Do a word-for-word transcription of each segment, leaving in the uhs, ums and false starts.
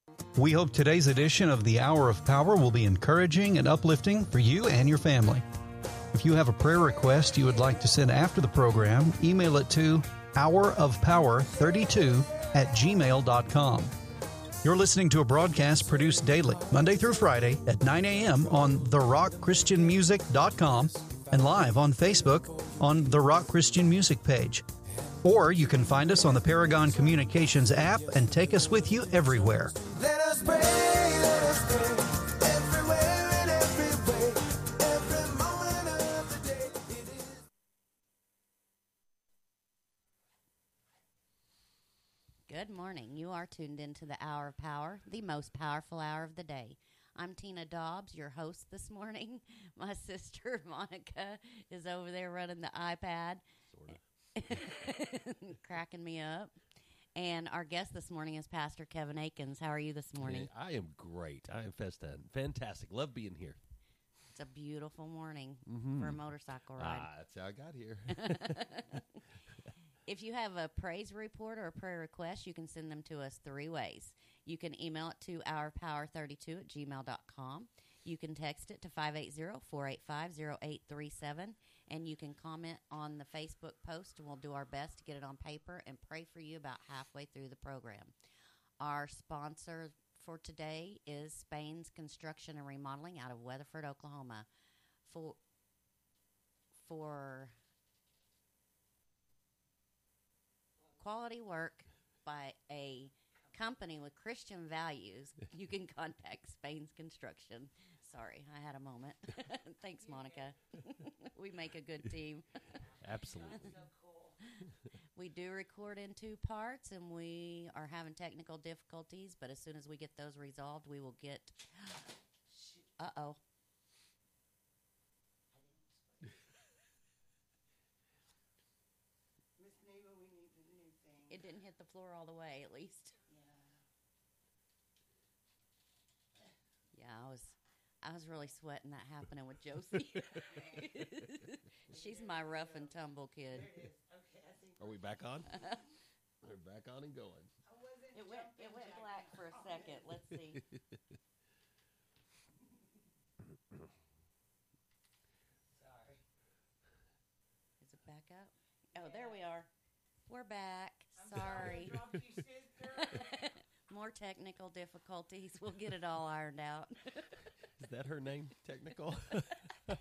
We hope today's edition of the Hour of Power will be encouraging and uplifting for you and your family. If you have a prayer request you would like to send after the program, email it to hour of power thirty-two at gmail dot com. You're listening to a broadcast produced daily, Monday through Friday at nine a.m. on the rock christian music dot com and live on Facebook on the Rock Christian Music page. Or you can find us on the Paragon Communications app and take us with you everywhere. Let us pray, let us pray, everywhere and every way, every moment of the day it is. Good morning. You are tuned into the Hour of Power, the most powerful hour of the day. I'm Tina Dobbs, your host this morning. My sister Monica is over there running the iPad. Sort of. Cracking me up. And our guest this morning is Pastor Kevin Akins. How are you this morning? Hey, I am great. I am festa- fantastic. Love being here. It's a beautiful morning mm-hmm. for a motorcycle ride. Ah, that's how I got here. If you have a praise report or a prayer request, you can send them to us three ways. You can email it to our power thirty-two at gmail dot com. You can text it to five eight zero, four eight five, zero eight three seven. And you can comment on the Facebook post, and we'll do our best to get it on paper and pray for you about halfway through the program. Our sponsor for today is Spain's Construction and Remodeling out of Weatherford, Oklahoma. For, for quality work by a company with Christian values, you can contact Spain's Construction. Sorry, I had a moment. Thanks, Monica. We make a good team. Absolutely. So cool. We do record in two parts, and we are having technical difficulties, but as soon as we get those resolved, we will get... Uh-oh. Miss Neva, we need a new thing. It didn't hit the floor all the way, at least. Yeah. Yeah, I was... I was really sweating that happening with Josie. She's my rough and tumble kid. Okay, I think Are we back on? We're back on and going. I wasn't It went it went black for a second. Let's see. Sorry. Is it back up? Oh, there we are. We're back. I'm Sorry. sorry I dropped you, sister. More technical difficulties. We'll get it all ironed out. Is that her name, Technical? They call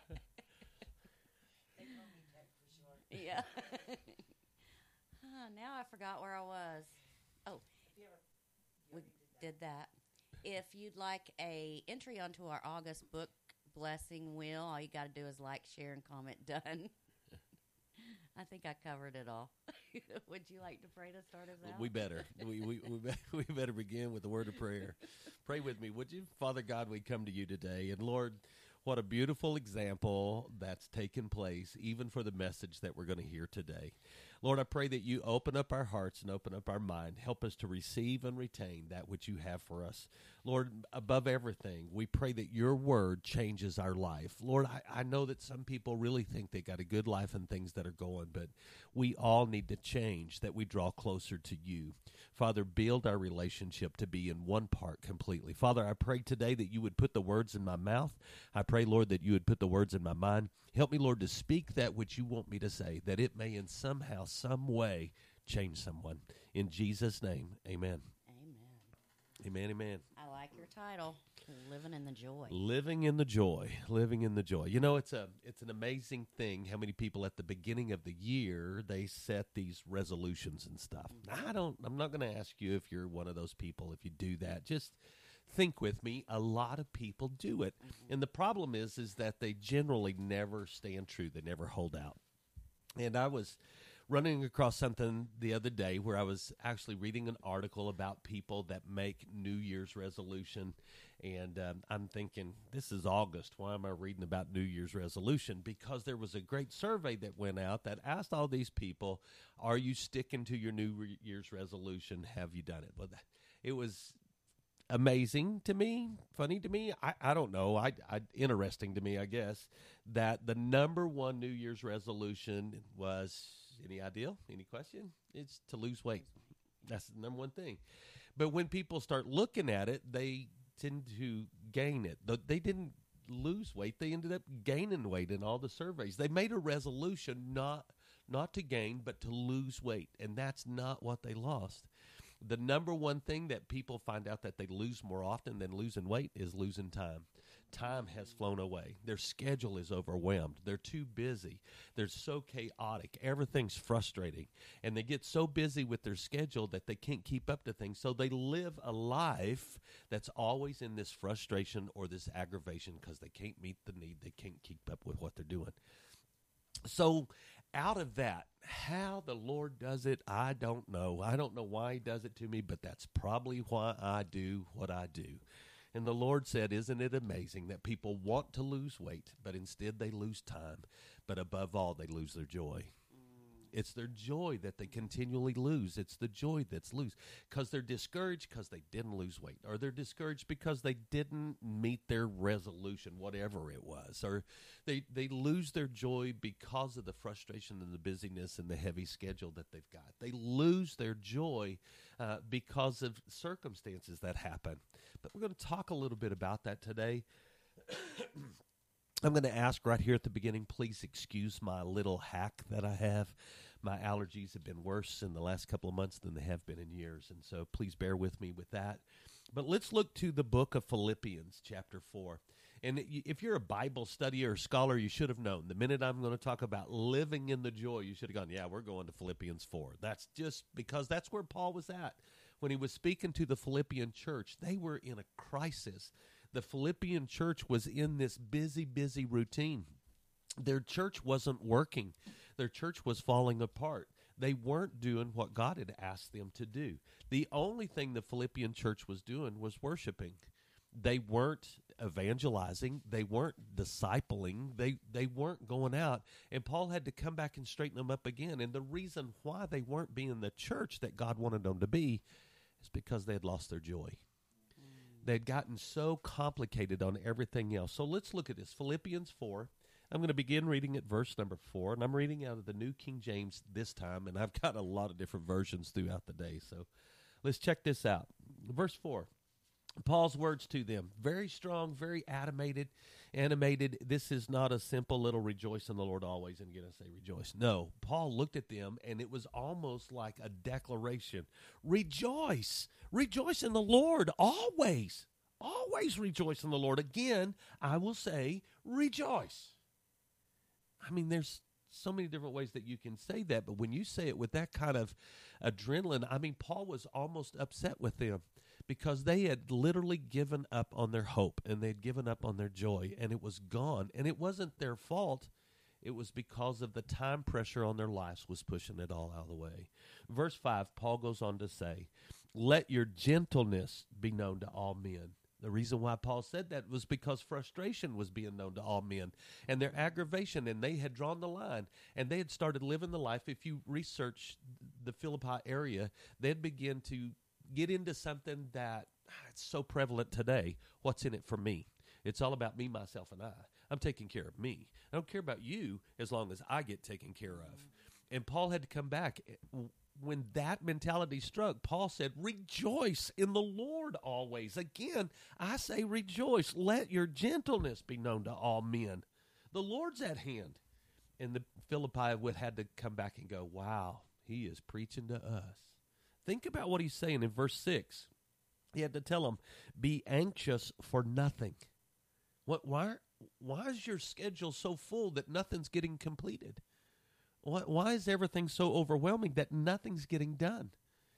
me Tech for short. Yeah. Ah, now I forgot where I was. Oh, You ever- you we already did that. If you'd like a entry onto our August book blessing wheel, all you got to do is like, share, and comment. Done. I think I covered it all. Would you like to pray to start us out? We better. We, we, we, be- we better begin with the word of prayer. Pray with me, would you? Father God, we come to you today. And Lord, what a beautiful example that's taken place, even for the message that we're going to hear today. Lord, I pray that you open up our hearts and open up our mind. Help us to receive and retain that which you have for us. Lord, above everything, we pray that your word changes our life. Lord, I, I know that some people really think they got a good life and things that are going, but we all need to change, that we draw closer to you. Father, build our relationship to be in one part completely. Father, I pray today that you would put the words in my mouth. I pray, Lord, that you would put the words in my mind. Help me, Lord, to speak that which you want me to say, that it may in somehow, some way change someone. In Jesus' name, amen. Amen. Amen, amen. I like your title, Living in the Joy. Living in the joy, living in the joy. You know, it's a it's an amazing thing how many people at the beginning of the year, they set these resolutions and stuff. I don't, I'm not going to ask you if you're one of those people, if you do that. Just think with me, a lot of people do it. Mm-hmm. And the problem is, is that they generally never stand true. They never hold out. And I was running across something the other day where I was actually reading an article about people that make New Year's resolution. And um, I'm thinking, this is August. Why am I reading about New Year's resolution? Because there was a great survey that went out that asked all these people, are you sticking to your New Year's resolution? Have you done it? Well, it was amazing to me, funny to me. I, I don't know. I, I interesting to me, I guess, that the number one New Year's resolution was, any idea? Any question? It's to lose weight. That's the number one thing. But when people start looking at it, they tend to gain it. Th- They didn't lose weight. They ended up gaining weight in all the surveys. They made a resolution not not to gain, but to lose weight. And that's not what they lost. The number one thing that people find out that they lose more often than losing weight is losing time. Time has flown away. Their schedule is overwhelmed. They're too busy. They're so chaotic. Everything's frustrating. And they get so busy with their schedule that they can't keep up to things. So they live a life that's always in this frustration or this aggravation because they can't meet the need. They can't keep up with what they're doing. So out of that, how the Lord does it, I don't know. I don't know why he does it to me, but that's probably why I do what I do. And the Lord said, isn't it amazing that people want to lose weight, but instead they lose time, but above all, they lose their joy. It's their joy that they continually lose. It's the joy that's lose because they're discouraged because they didn't lose weight, or they're discouraged because they didn't meet their resolution, whatever it was, or they, they lose their joy because of the frustration and the busyness and the heavy schedule that they've got. They lose their joy uh, because of circumstances that happen. But we're going to talk a little bit about that today. I'm going to ask right here at the beginning, please excuse my little hack that I have. My allergies have been worse in the last couple of months than they have been in years, and so please bear with me with that. But let's look to the book of Philippians, chapter four. And if you're a Bible studier or scholar, you should have known. The minute I'm going to talk about living in the joy, you should have gone, yeah, we're going to Philippians four. That's just because that's where Paul was at. When he was speaking to the Philippian church, they were in a crisis. The Philippian church was in this busy, busy routine. Their church wasn't working. Their church was falling apart. They weren't doing what God had asked them to do. The only thing the Philippian church was doing was worshiping. They weren't evangelizing. They weren't discipling. They they weren't going out. And Paul had to come back and straighten them up again. And the reason why they weren't being the church that God wanted them to be is because they had lost their joy. They had gotten so complicated on everything else. So let's look at this. Philippians four. I'm going to begin reading at verse number four, and I'm reading out of the New King James this time, and I've got a lot of different versions throughout the day. So let's check this out. Verse four. Paul's words to them, very strong, very animated, animated. This is not a simple little rejoice in the Lord always and get us say rejoice. No, Paul looked at them and it was almost like a declaration. Rejoice, rejoice in the Lord always, always rejoice in the Lord. Again, I will say rejoice. I mean, there's so many different ways that you can say that, but when you say it with that kind of adrenaline, I mean, Paul was almost upset with them. Because they had literally given up on their hope and they'd given up on their joy and it was gone. And it wasn't their fault. It was because of the time pressure on their lives was pushing it all out of the way. Verse five, Paul goes on to say, let your gentleness be known to all men. The reason why Paul said that was because frustration was being known to all men and their aggravation, and they had drawn the line and they had started living the life. If you research the Philippi area, they'd begin to get into something that ah, it's so prevalent today. What's in it for me? It's all about me, myself, and I. I'm taking care of me. I don't care about you as long as I get taken care of. And Paul had to come back. When that mentality struck, Paul said, rejoice in the Lord always. Again, I say rejoice. Let your gentleness be known to all men. The Lord's at hand. And the Philippi would had to come back and go, wow, he is preaching to us. Think about what he's saying in verse six. He had to tell them, be anxious for nothing. What? Why, why is your schedule so full that nothing's getting completed? Why, why is everything so overwhelming that nothing's getting done?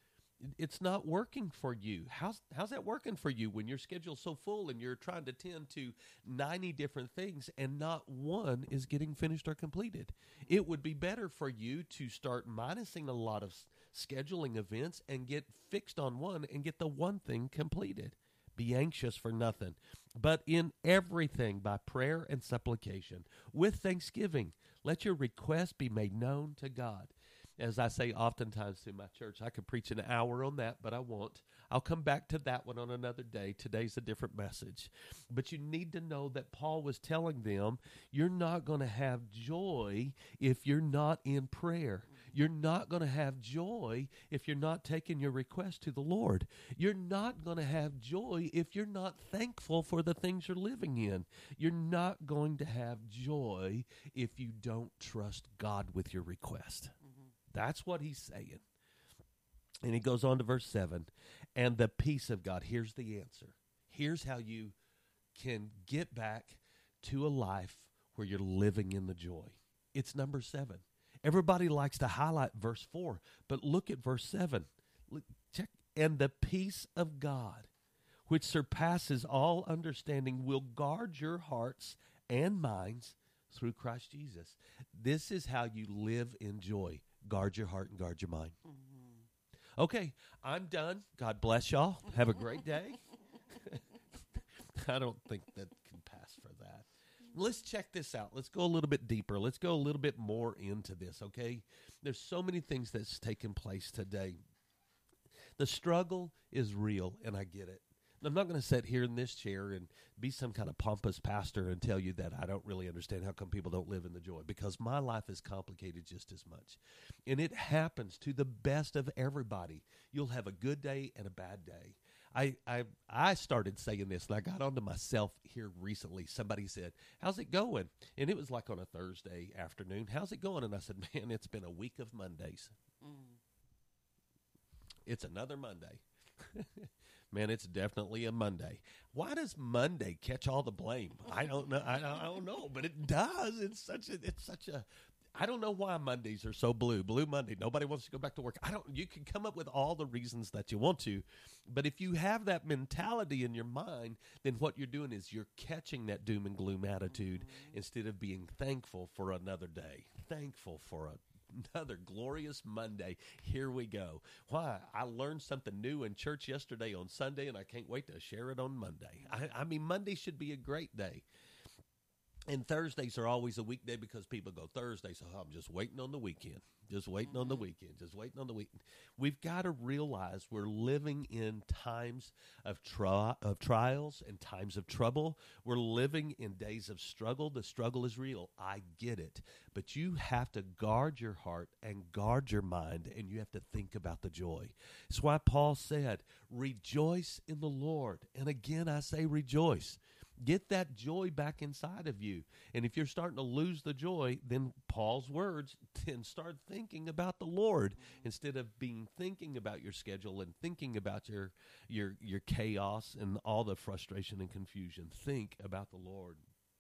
It's not working for you. How's, how's that working for you when your schedule's so full and you're trying to tend to ninety different things and not one is getting finished or completed? It would be better for you to start minusing a lot of scheduling events and get fixed on one and get the one thing completed. Be anxious for nothing, but in everything by prayer and supplication with thanksgiving, let your requests be made known to God. As I say oftentimes to my church, I could preach an hour on that, but I won't. I'll come back to that one on another day. Today's a different message. But you need to know that Paul was telling them, you're not going to have joy if you're not in prayer. You're not going to have joy if you're not taking your request to the Lord. You're not going to have joy if you're not thankful for the things you're living in. You're not going to have joy if you don't trust God with your request. That's what he's saying. And he goes on to verse seven. And the peace of God. Here's the answer. Here's how you can get back to a life where you're living in the joy. It's number seven. Everybody likes to highlight verse four, but look at verse seven. Look, check. And the peace of God, which surpasses all understanding, will guard your hearts and minds through Christ Jesus. This is how you live in joy. Guard your heart and guard your mind. Mm-hmm. Okay, I'm done. God bless y'all. Have a great day. I don't think that can pass for that. Let's check this out. Let's go a little bit deeper. Let's go a little bit more into this, okay? There's so many things that's taking place today. The struggle is real, and I get it. I'm not going to sit here in this chair and be some kind of pompous pastor and tell you that I don't really understand how come people don't live in the joy, because my life is complicated just as much. And it happens to the best of everybody. You'll have a good day and a bad day. I, I I started saying this, and I got onto myself here recently. Somebody said, how's it going? And it was like on a Thursday afternoon. How's it going? And I said, man, it's been a week of Mondays. Mm. It's another Monday. Man, it's definitely a Monday. Why does Monday catch all the blame? I don't know. I don't, I don't know, but it does. It's such a, it's such a, I don't know why Mondays are so blue. Blue Monday. Nobody wants to go back to work. I don't, you can come up with all the reasons that you want to, but if you have that mentality in your mind, then what you're doing is you're catching that doom and gloom attitude instead of being thankful for another day, thankful for a another glorious Monday. Here we go. Why? I learned something new in church yesterday on Sunday, and I can't wait to share it on Monday. I, I mean, Monday should be a great day. And Thursdays are always a weekday because people go, Thursday, so I'm just waiting on the weekend. Just waiting on the weekend. Just waiting on the weekend. We've got to realize we're living in times of, tri- of trials and times of trouble. We're living in days of struggle. The struggle is real. I get it. But you have to guard your heart and guard your mind, and you have to think about the joy. It's why Paul said, rejoice in the Lord. And again, I say rejoice. Get that joy back inside of you. And if you're starting to lose the joy, then Paul's words, then start thinking about the Lord instead of being thinking about your schedule and thinking about your your your chaos and all the frustration and confusion. Think about the Lord.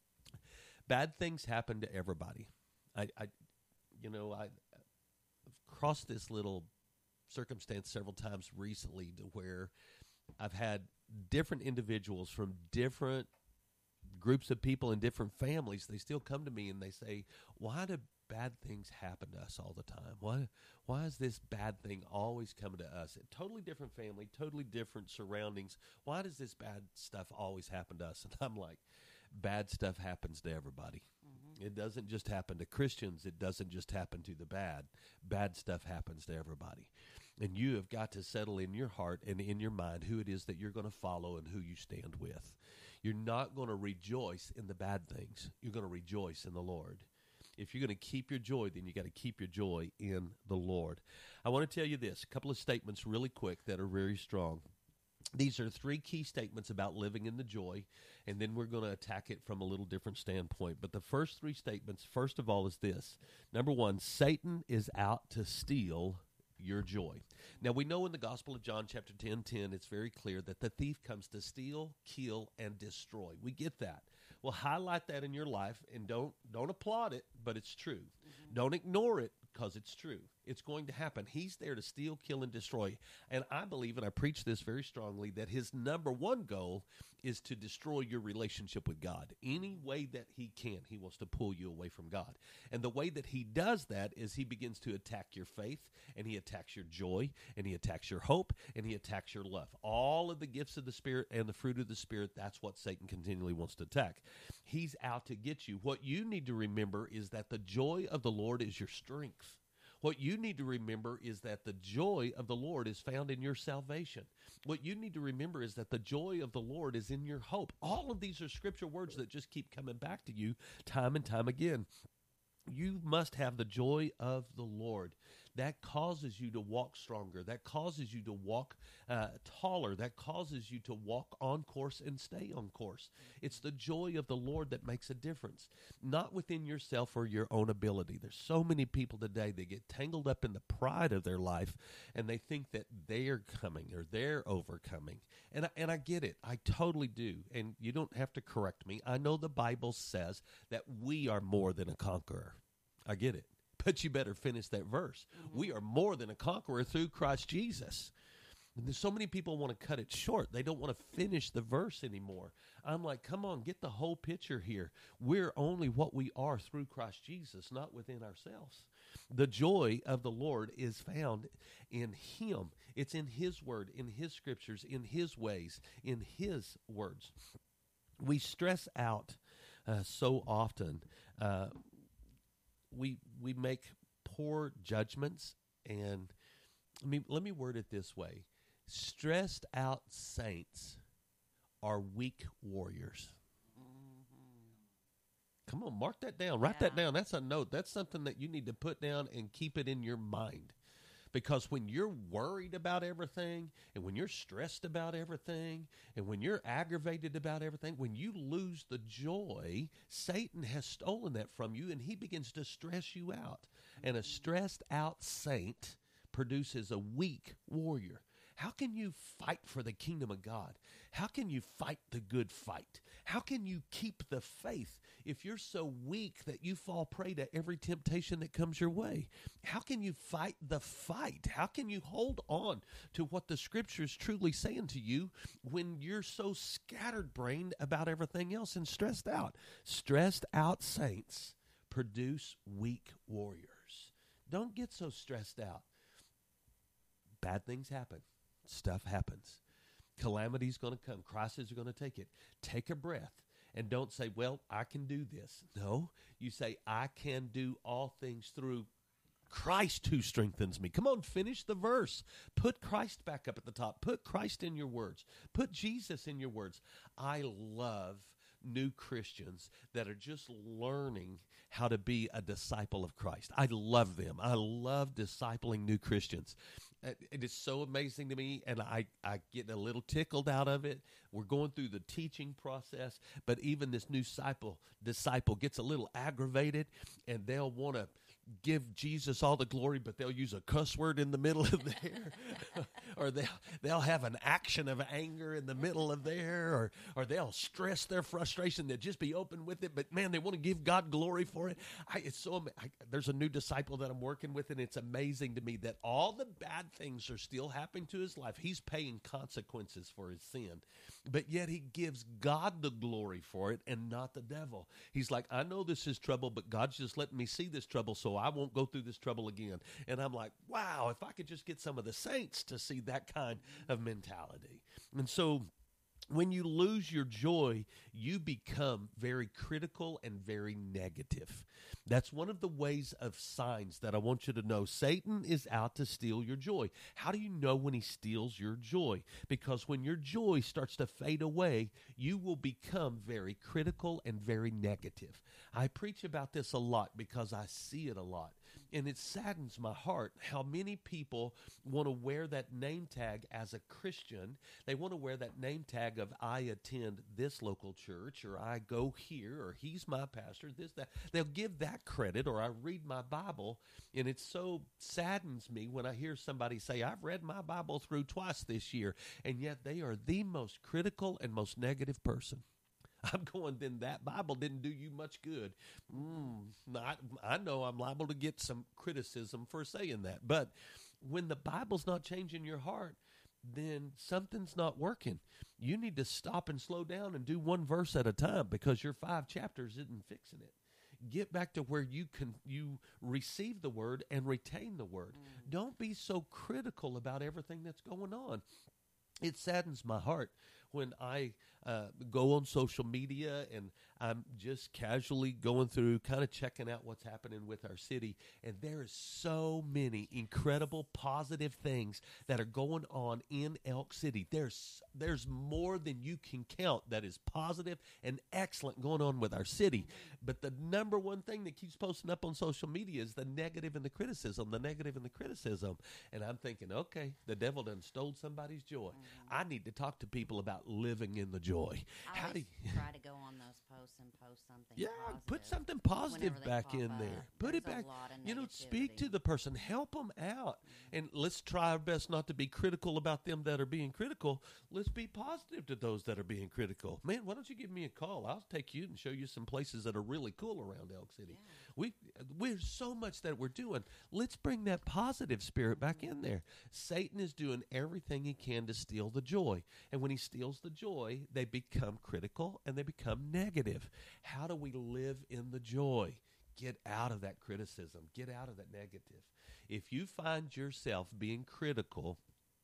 Bad things happen to everybody. I, I you know, I, I've crossed this little circumstance several times recently to where I've had different individuals from different groups of people in different families. They still come to me and they say, why do bad things happen to us all the time? Why why is this bad thing always coming to us? A totally different family, totally different surroundings. Why does this bad stuff always happen to us? And I'm like, bad stuff happens to everybody. Mm-hmm. It doesn't just happen to Christians. It doesn't just happen to the bad. Bad stuff happens to everybody. And you have got to settle in your heart and in your mind who it is that you're going to follow and who you stand with. You're not going to rejoice in the bad things. You're going to rejoice in the Lord. If you're going to keep your joy, then you got to keep your joy in the Lord. I want to tell you this, a couple of statements really quick that are very strong. These are three key statements about living in the joy, and then we're going to attack it from a little different standpoint. But the first three statements, first of all, is this. Number one, Satan is out to steal your joy. Now, we know in the Gospel of John, chapter ten, ten, it's very clear that the thief comes to steal, kill, and destroy. We get that. Well, highlight that in your life, and don't don't applaud it, but it's true. Mm-hmm. Don't ignore it, because it's true. It's going to happen. He's there to steal, kill, and destroy. And I believe, and I preach this very strongly, that his number one goal is to destroy your relationship with God. Any way that he can, he wants to pull you away from God. And the way that he does that is he begins to attack your faith, and he attacks your joy, and he attacks your hope, and he attacks your love. All of the gifts of the Spirit and the fruit of the Spirit, that's what Satan continually wants to attack. He's out to get you. What you need to remember is that the joy of the Lord is your strength. What you need to remember is that the joy of the Lord is found in your salvation. What you need to remember is that the joy of the Lord is in your hope. All of these are scripture words that just keep coming back to you time and time again. You must have the joy of the Lord. that causes you to walk stronger. That causes you to walk uh, taller. That causes you to walk on course and stay on course. It's the joy of the Lord that makes a difference, not within yourself or your own ability. There's so many people today that get tangled up in the pride of their life, and they think that they're coming or they're overcoming. And I, and I get it. I totally do. And you don't have to correct me. I know the Bible says that we are more than a conqueror. I get it. But you better finish that verse. Mm-hmm. We are more than a conqueror through Christ Jesus. And there's so many people want to cut it short. They don't want to finish the verse anymore. I'm like, come on, get the whole picture here. We're only what we are through Christ Jesus, not within ourselves. The joy of the Lord is found in Him. It's in His Word, in His Scriptures, in His ways, in His words. We stress out uh, so often. Uh, we we make poor judgments, and I mean, let me word it this way. Stressed out saints are weak warriors. Come on, mark that down. Write Yeah. that down. That's a note. That's something that you need to put down and keep it in your mind. Because when you're worried about everything, and when you're stressed about everything, and when you're aggravated about everything, when you lose the joy, Satan has stolen that from you, and he begins to stress you out. And a stressed out saint produces a weak warrior. How can you fight for the kingdom of God? How can you fight the good fight? How can you keep the faith if you're so weak that you fall prey to every temptation that comes your way? How can you fight the fight? How can you hold on to what the Scripture is truly saying to you when you're so scattered-brained about everything else and stressed out? Stressed out saints produce weak warriors. Don't get so stressed out. Bad things happen. Stuff happens. Calamity's going to come. Crises are going to take it. Take a breath and don't say, well, I can do this. No, you say, I can do all things through Christ who strengthens me. Come on, finish the verse. Put Christ back up at the top. Put Christ in your words. Put Jesus in your words. I love new Christians that are just learning how to be a disciple of Christ. I love them. I love discipling new Christians. It is so amazing to me, and I, I get a little tickled out of it. We're going through the teaching process, but even this new disciple, disciple gets a little aggravated, and they'll want to give Jesus all the glory, but they'll use a cuss word in the middle of there, or they'll, they'll have an action of anger in the middle of there, or, or they'll stress their frustration. They'll just be open with it, but man, they want to give God glory for it. I, it's so I, there's a new disciple that I'm working with, and it's amazing to me that all the bad things are still happening to his life. He's paying consequences for his sin, but yet he gives God the glory for it and not the devil. He's like, I know this is trouble, but God's just letting me see this trouble, so I won't go through this trouble again. And I'm like, wow, if I could just get some of the saints to see that kind of mentality. And so when you lose your joy, you become very critical and very negative. That's one of the ways of signs that I want you to know. Satan is out to steal your joy. How do you know when he steals your joy? Because when your joy starts to fade away, you will become very critical and very negative. I preach about this a lot because I see it a lot. And it saddens my heart how many people want to wear that name tag as a Christian. They want to wear that name tag of I attend this local church, or I go here, or he's my pastor, this, that. They'll give that credit, or I read my Bible, and it so saddens me when I hear somebody say, I've read my Bible through twice this year, and yet they are the most critical and most negative person. I'm going, then that Bible didn't do you much good. Mm, not, I know I'm liable to get some criticism for saying that. But when the Bible's not changing your heart, then something's not working. You need to stop and slow down and do one verse at a time, because your five chapters isn't fixing it. Get back to where you can you receive the word and retain the word. Mm. Don't be so critical about everything that's going on. It saddens my heart when I uh, go on social media and I'm just casually going through, kind of checking out what's happening with our city, and there is so many incredible positive things that are going on in Elk City. There's there's more than you can count that is positive and excellent going on with our city. But the number one thing that keeps posting up on social media is the negative and the criticism, the negative and the criticism. And I'm thinking, okay, the devil done stole somebody's joy. I need to talk to people about living in the joy. I How do always you, try to go on those posts and post something yeah, positive. put something positive whenever they back pop in up. there. Put There's it back. a lot of You know, speak to negativity. the person, help them out, and let's try our best not to be critical about them that are being critical. Let's be positive to those that are being critical. Man, why don't you give me a call? I'll take you and show you some places that are really cool around Elk City. We we're so much that we're doing. Let's bring that positive spirit back in there. Satan is doing everything he can to steal the joy, and when he steals the joy, they become critical and they become negative. How do we live in the joy? Get out of that criticism. Get out of that negative. If you find yourself being critical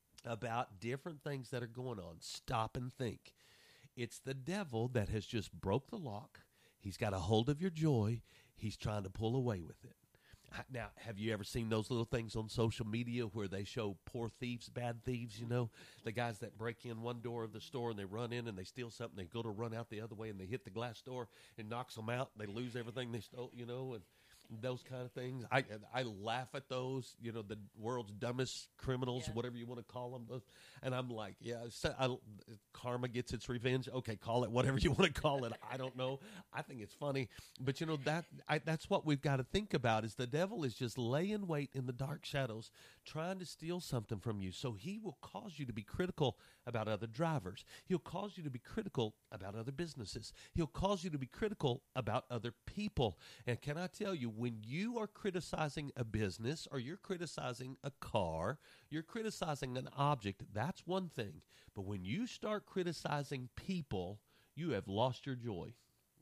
about different things that are going on, stop and think. It's the devil that has just broke the lock. He's got a hold of your joy. He's trying to pull away with it. Now, have you ever seen those little things on social media where they show poor thieves, bad thieves, you know? The guys that break in one door of the store and they run in and they steal something. They go to run out the other way and they hit the glass door and knocks them out. They lose everything they stole, you know, and those kind of things. I I laugh at those, you know, the world's dumbest criminals, Yeah. whatever you want to call them. Those, and I'm like, yeah, so I, karma gets its revenge. Okay, call it whatever you want to call it. I don't know. I think it's funny. But, you know, that I, that's what we've got to think about is the devil is just laying wait in the dark shadows trying to steal something from you. So he will cause you to be critical about other drivers. He'll cause you to be critical about other businesses. He'll cause you to be critical about other people. And can I tell you, when you are criticizing a business or you're criticizing a car, you're criticizing an object, that's one thing. But when you start criticizing people, you have lost your joy.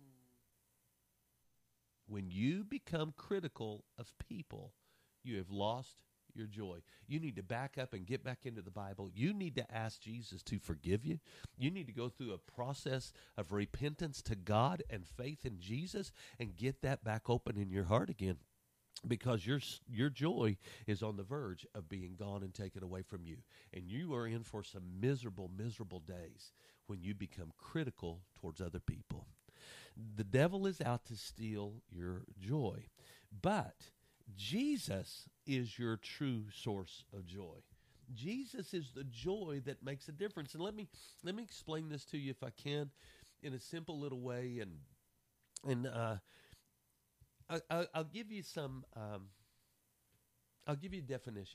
When you become critical of people, you have lost your joy. You need to back up and get back into the Bible. You need to ask Jesus to forgive you. You need to go through a process of repentance to God and faith in Jesus and get that back open in your heart again, because your your joy is on the verge of being gone and taken away from you. And you are in for some miserable, miserable days when you become critical towards other people. The devil is out to steal your joy, but Jesus is your true source of joy. Jesus is the joy that makes a difference. And let me let me explain this to you, if I can, in a simple little way. And and uh, I, I, I'll give you some. Um, I'll give you a definition.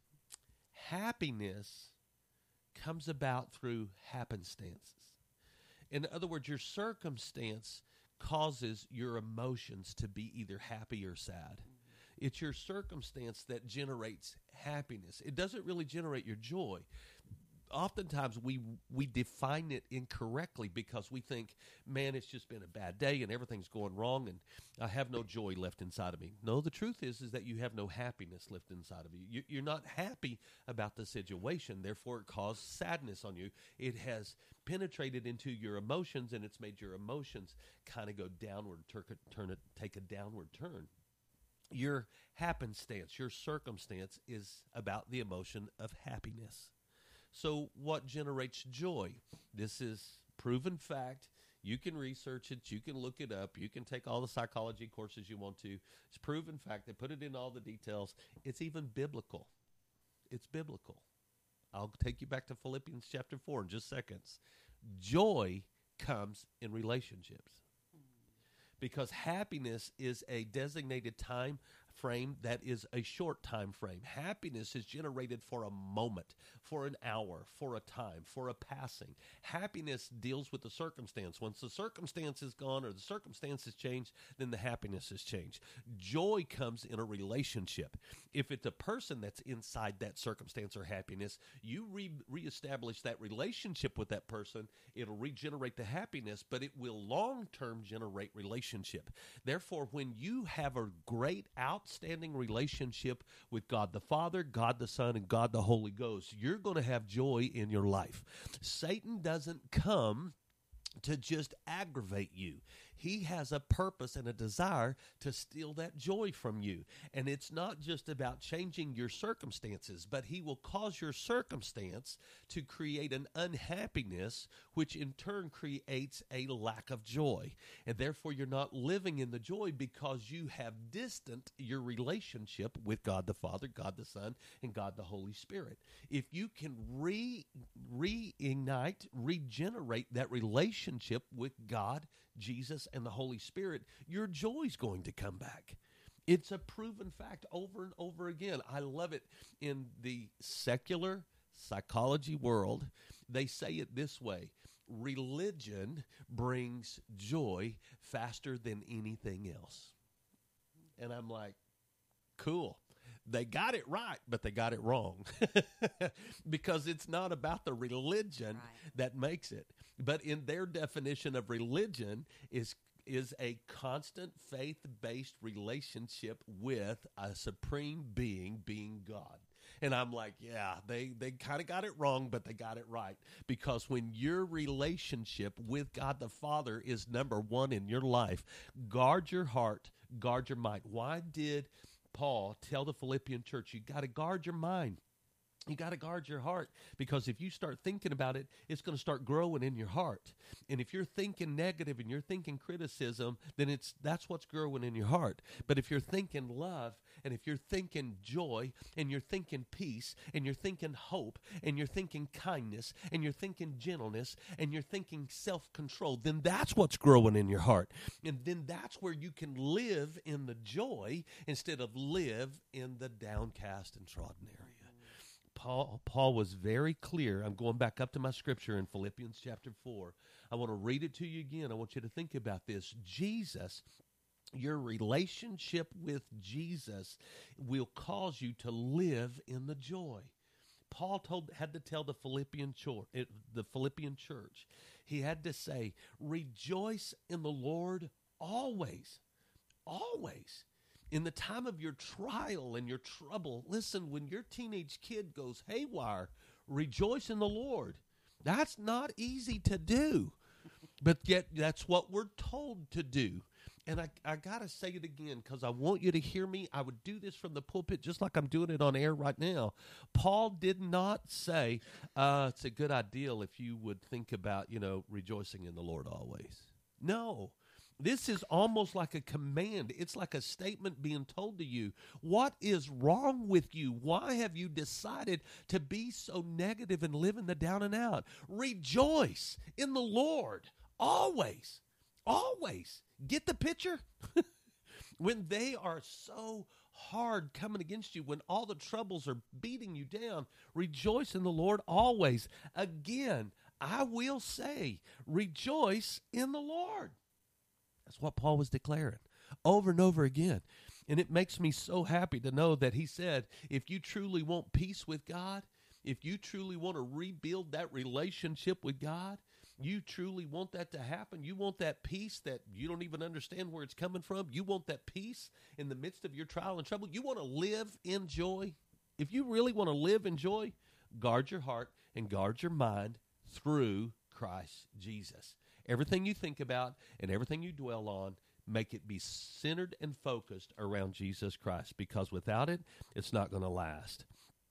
Happiness comes about through happenstances. In other words, your circumstance causes your emotions to be either happy or sad. It's your circumstance that generates happiness. It doesn't really generate your joy. Oftentimes we we define it incorrectly because we think, man, it's just been a bad day and everything's going wrong and I have no joy left inside of me. No, the truth is is that you have no happiness left inside of you. you you're not happy about the situation, therefore it caused sadness on you. It has penetrated into your emotions and it's made your emotions kind of go downward, turn, turn it, take a downward turn. Your happenstance, your circumstance is about the emotion of happiness. So what generates joy? This is proven fact. You can research it. You can look it up. You can take all the psychology courses you want to. It's proven fact. They put it in all the details. It's even biblical. It's biblical. I'll take you back to Philippians chapter four in just seconds. Joy comes in relationships. Because happiness is a designated time frame that is a short time frame. Happiness is generated for a moment, for an hour, for a time, for a passing. Happiness deals with the circumstance. Once the circumstance is gone or the circumstance has changed, then the happiness has changed. Joy comes in a relationship. If it's a person that's inside that circumstance or happiness, you re- reestablish that relationship with that person. It'll regenerate the happiness, but it will long-term generate relationship. Therefore, when you have a great outstanding relationship with God the Father, God the Son, and God the Holy Ghost, you're going to have joy in your life. Satan doesn't come to just aggravate you. he has a purpose and a desire to steal that joy from you. And it's not just about changing your circumstances, but he will cause your circumstance to create an unhappiness, which in turn creates a lack of joy. And therefore, you're not living in the joy because you have distant your relationship with God the Father, God the Son, and God the Holy Spirit. If you can re reignite, regenerate that relationship with God, Jesus, and the Holy Spirit, your joy's going to come back. It's a proven fact over and over again. I love it. In the secular psychology world, they say it this way: religion brings joy faster than anything else. And I'm like, cool. They got it right, but they got it wrong. Because it's not about the religion Right. that makes it. But in their definition of religion is is a constant faith-based relationship with a supreme being, being God. And I'm like, yeah, they, they kind of got it wrong, but they got it right. Because when your relationship with God the Father is number one in your life, guard your heart, guard your mind. Why did Paul tell the Philippian church, you got to guard your mind? You got to guard your heart, because if you start thinking about it, it's going to start growing in your heart. And if you're thinking negative and you're thinking criticism, then it's that's what's growing in your heart. But if you're thinking love, and if you're thinking joy, and you're thinking peace, and you're thinking hope, and you're thinking kindness, and you're thinking gentleness, and you're thinking self-control, then that's what's growing in your heart. And then that's where you can live in the joy instead of live in the downcast and trodden area. Paul, Paul was very clear. I'm going back up to my scripture in Philippians chapter four. I want to read it to you again. I want you to think about this. Jesus, your relationship with Jesus will cause you to live in the joy. Paul told had to tell the Philippian church, the Philippian church. He had to say, "Rejoice in the Lord always." Always. In the time of your trial and your trouble, listen, when your teenage kid goes haywire, rejoice in the Lord. That's not easy to do, but yet that's what we're told to do. And I, I got to say it again because I want you to hear me. I would do this from the pulpit just like I'm doing it on air right now. Paul did not say uh, it's a good idea if you would think about, you know, rejoicing in the Lord always. No. This is almost like a command. It's like a statement being told to you. What is wrong with you? Why have you decided to be so negative and live in the down and out? Rejoice in the Lord always. Always. Get the picture? When they are so hard coming against you, when all the troubles are beating you down, rejoice in the Lord always. Again, I will say, rejoice in the Lord. That's what Paul was declaring over and over again. And it makes me so happy to know that he said, if you truly want peace with God, if you truly want to rebuild that relationship with God, you truly want that to happen, you want that peace that you don't even understand where it's coming from, you want that peace in the midst of your trial and trouble, you want to live in joy. If you really want to live in joy, guard your heart and guard your mind through Christ Jesus. Everything you think about and everything you dwell on, make it be centered and focused around Jesus Christ, because without it, it's not going to last.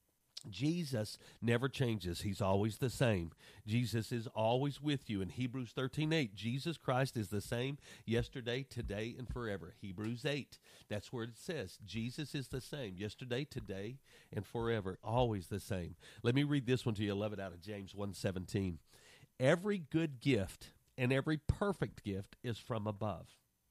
Jesus never changes. He's always the same. Jesus is always with you. In Hebrews thirteen eight, Jesus Christ is the same yesterday, today, and forever. Hebrews eight, that's where it says Jesus is the same yesterday, today, and forever. Always the same. Let me read this one to you. I love it, out of James one seventeen. Every good gift and every perfect gift is from above,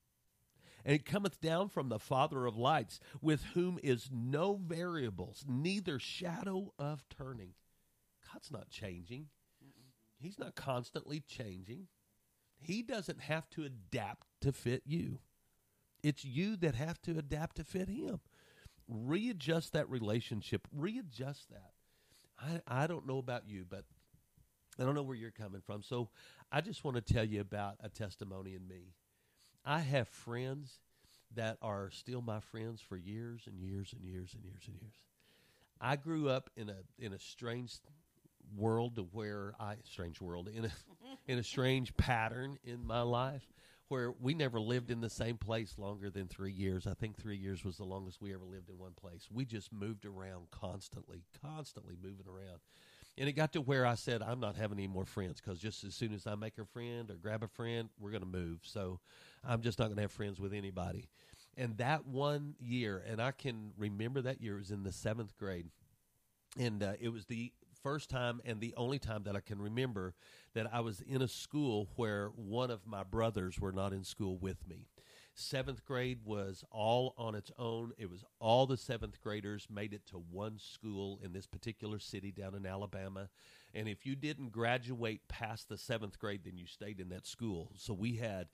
and it cometh down from the Father of lights, with whom is no variables, neither shadow of turning. God's not changing. He's not constantly changing. He doesn't have to adapt to fit you. It's you that have to adapt to fit him. Readjust that relationship. Readjust that. I, I don't know about you, but I don't know where you're coming from. So I just want to tell you about a testimony in me. I have friends that are still my friends for years and years and years and years and years. I grew up in a in a strange world to where I strange world in a in a strange pattern in my life where we never lived in the same place longer than three years. I think three years was the longest we ever lived in one place. We just moved around constantly, constantly moving around. And it got to where I said, I'm not having any more friends, because just as soon as I make a friend or grab a friend, we're going to move. So I'm just not going to have friends with anybody. And that one year, and I can remember that year, it was in the seventh grade. And uh, it was the first time and the only time that I can remember that I was in a school where one of my brothers were not in school with me. Seventh grade was all on its own. It was all the seventh graders made it to one school in this particular city down in Alabama. And if you didn't graduate past the seventh grade, then you stayed in that school. So we had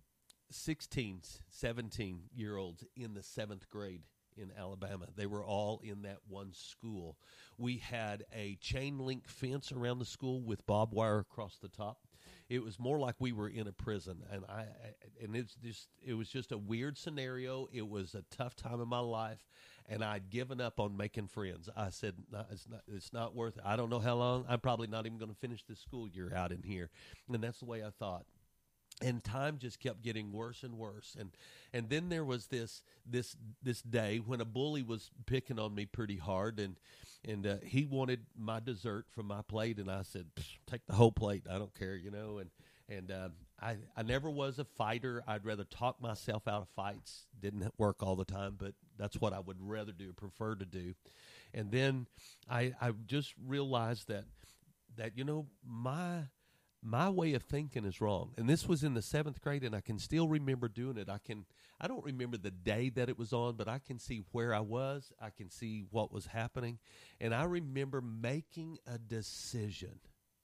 sixteen, seventeen-year-olds in the seventh grade in Alabama. They were all in that one school. We had a chain link fence around the school with barbed wire across the top. It was more like we were in a prison, and I, I and it's just it was just a weird scenario. It was a tough time in my life, and I'd given up on making friends. I said, no, it's not it's not worth it. I don't know how long. I'm probably not even going to finish this school year out in here, and that's the way I thought. And time just kept getting worse and worse. And and then there was this this this day when a bully was picking on me pretty hard, and and uh, he wanted my dessert from my plate, and I said, take the whole plate. I don't care, you know. And and uh, I I never was a fighter. I'd rather talk myself out of fights. Didn't work all the time, but that's what I would rather do, prefer to do. And then I I just realized that that you know my. My way of thinking is wrong. And this was in the seventh grade, and I can still remember doing it. I can, I don't remember the day that it was on, but I can see where I was. I can see what was happening. And I remember making a decision.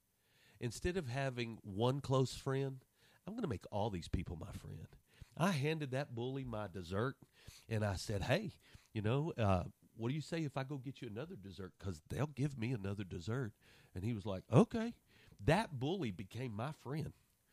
Instead of having one close friend, I'm going to make all these people my friend. I handed that bully my dessert, and I said, hey, you know, uh, what do you say if I go get you another dessert? Because they'll give me another dessert. And he was like, okay. That bully became my friend.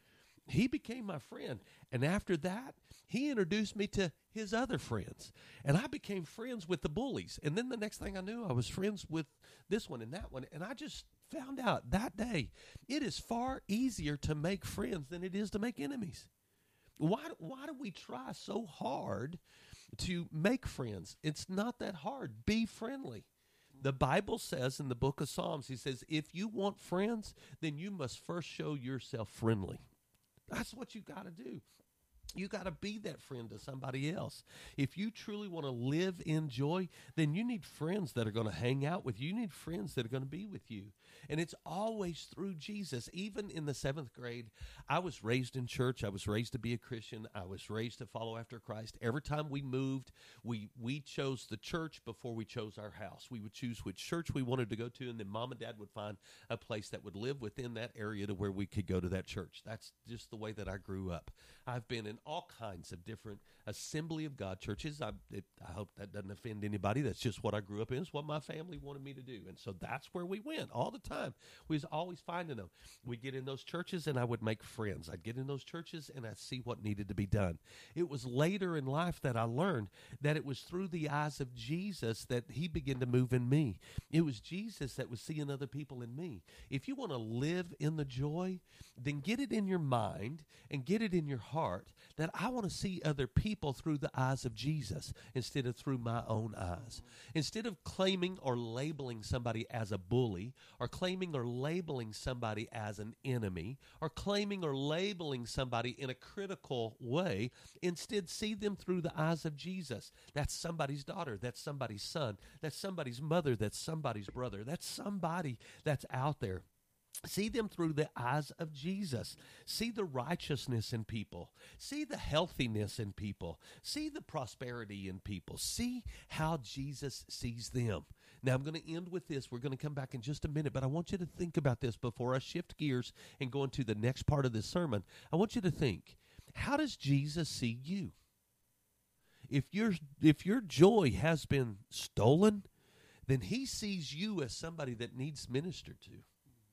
He became my friend. And after that, he introduced me to his other friends. And I became friends with the bullies. And then the next thing I knew, I was friends with this one and that one. And I just found out that day, it is far easier to make friends than it is to make enemies. Why, why do we try so hard to make friends? It's not that hard. Be friendly. The Bible says in the book of Psalms, he says, if you want friends, then you must first show yourself friendly. That's what you got to do. You got to be that friend to somebody else. If you truly want to live in joy, then you need friends that are going to hang out with you. You need friends that are going to be with you. And it's always through Jesus. Even in the seventh grade, I was raised in church. I was raised to be a Christian. I was raised to follow after Christ. Every time we moved, we, we chose the church before we chose our house. We would choose which church we wanted to go to, and then mom and dad would find a place that would live within that area to where we could go to that church. That's just the way that I grew up. I've been in all kinds of different Assembly of God churches. I, it, I hope that doesn't offend anybody. That's just what I grew up in. It's what my family wanted me to do. And so that's where we went all the time. We was always finding them. We'd get in those churches, and I would make friends. I'd get in those churches, and I'd see what needed to be done. It was later in life that I learned that it was through the eyes of Jesus that he began to move in me. It was Jesus that was seeing other people in me. If you want to live in the joy, then get it in your mind and get it in your heart that I want to see other people through the eyes of Jesus instead of through my own eyes. Instead of claiming or labeling somebody as a bully, or claiming or labeling somebody as an enemy, or claiming or labeling somebody in a critical way, instead see them through the eyes of Jesus. That's somebody's daughter. That's somebody's son. That's somebody's mother. That's somebody's brother. That's somebody that's out there. See them through the eyes of Jesus. See the righteousness in people. See the healthiness in people. See the prosperity in people. See how Jesus sees them. Now, I'm going to end with this. We're going to come back in just a minute, but I want you to think about this before I shift gears and go into the next part of this sermon. I want you to think, how does Jesus see you? If your if your joy has been stolen, then he sees you as somebody that needs ministered to.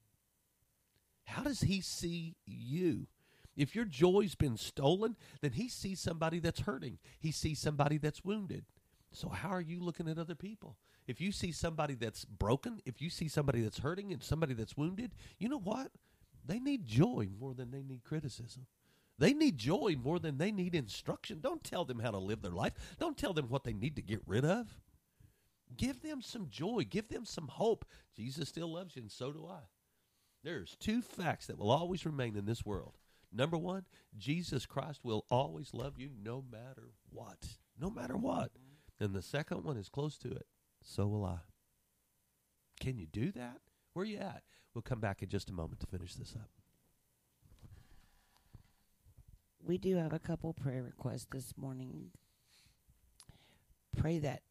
How does he see you? If your joy's been stolen, then he sees somebody that's hurting. He sees somebody that's wounded. So how are you looking at other people? If you see somebody that's broken, if you see somebody that's hurting and somebody that's wounded, you know what? They need joy more than they need criticism. They need joy more than they need instruction. Don't tell them how to live their life. Don't tell them what they need to get rid of. Give them some joy. Give them some hope. Jesus still loves you, and so do I. There's two facts that will always remain in this world. Number one, Jesus Christ will always love you no matter what. No matter what. And the second one is close to it. So will I. Can you do that? Where are you at? We'll come back in just a moment to finish this up. We do have a couple prayer requests this morning. Pray that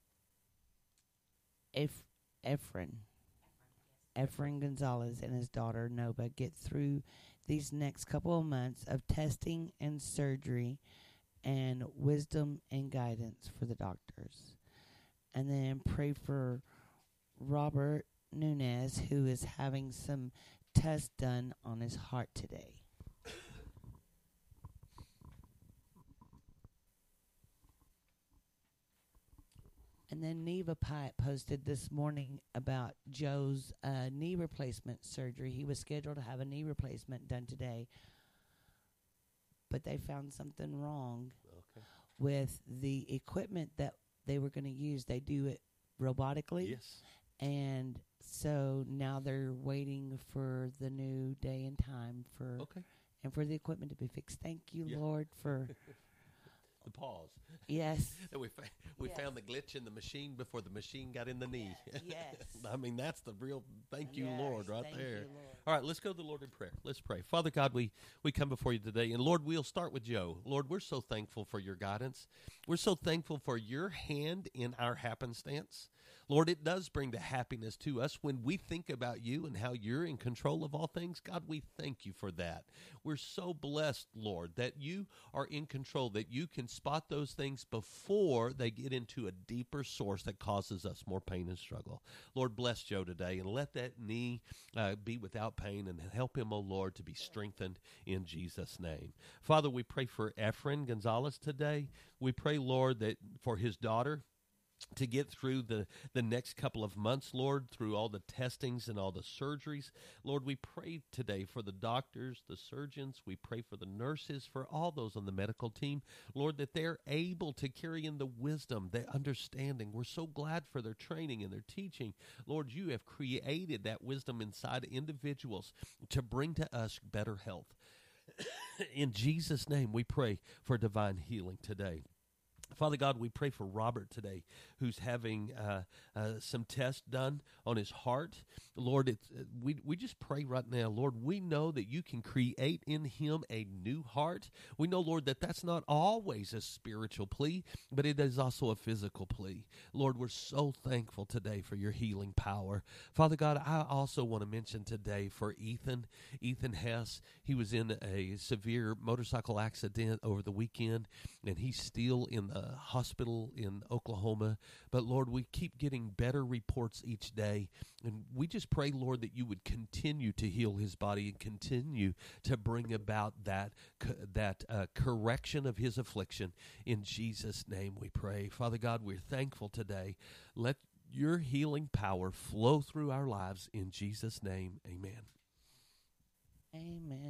if Efren, Efren Gonzalez and his daughter Nova get through these next couple of months of testing and surgery and wisdom and guidance for the doctors. And then pray for Robert Nunez, who is having some tests done on his heart today. And then Neva Pyatt posted this morning about Joe's uh, knee replacement surgery. He was scheduled to have a knee replacement done today, but they found something wrong Okay. with the equipment that they were going to use. They do it robotically. Yes. And so now they're waiting for the new day and time for Okay. and for the equipment to be fixed. Thank you, Yeah. Lord, for The pause. yes. we fa- we Yes. found the glitch in the machine before the machine got in the knee. Yes. I mean, that's the real thank you, Yes, Lord, right thank there. you, Lord. All right, let's go to the Lord in prayer. Let's pray. Father God, we, we come before you today. And Lord, we'll start with Joe. Lord, we're so thankful for your guidance. We're so thankful for your hand in our happenstance. Lord, it does bring the happiness to us when we think about you and how you're in control of all things. God, we thank you for that. We're so blessed, Lord, that you are in control, that you can spot those things before they get into a deeper source that causes us more pain and struggle. Lord, bless Joe today and let that knee uh, be without pain and help him, oh Lord, to be strengthened in Jesus' name. Father, we pray for Efren Gonzalez today. We pray, Lord, that for his daughter, to get through the, the next couple of months, Lord, through all the testings and all the surgeries. Lord, we pray today for the doctors, the surgeons. We pray for the nurses, for all those on the medical team. Lord, that they're able to carry in the wisdom, the understanding. We're so glad for their training and their teaching. Lord, you have created that wisdom inside individuals to bring to us better health. In Jesus' name, we pray for divine healing today. Father God, we pray for Robert today, who's having uh, uh, some tests done on his heart. Lord, it's, uh, we we just pray right now, Lord, we know that you can create in him a new heart. We know, Lord, that that's not always a spiritual plea, but it is also a physical plea. Lord, we're so thankful today for your healing power. Father God, I also want to mention today for Ethan, Ethan Hess. He was in a severe motorcycle accident over the weekend, and he's still in the hospital in Oklahoma. But Lord, we keep getting better reports each day, and we just pray, Lord, that you would continue to heal his body and continue to bring about that that uh, correction of his affliction. In Jesus' name we pray. Father God, we're thankful today. Let your healing power flow through our lives. In Jesus' name, amen. Amen.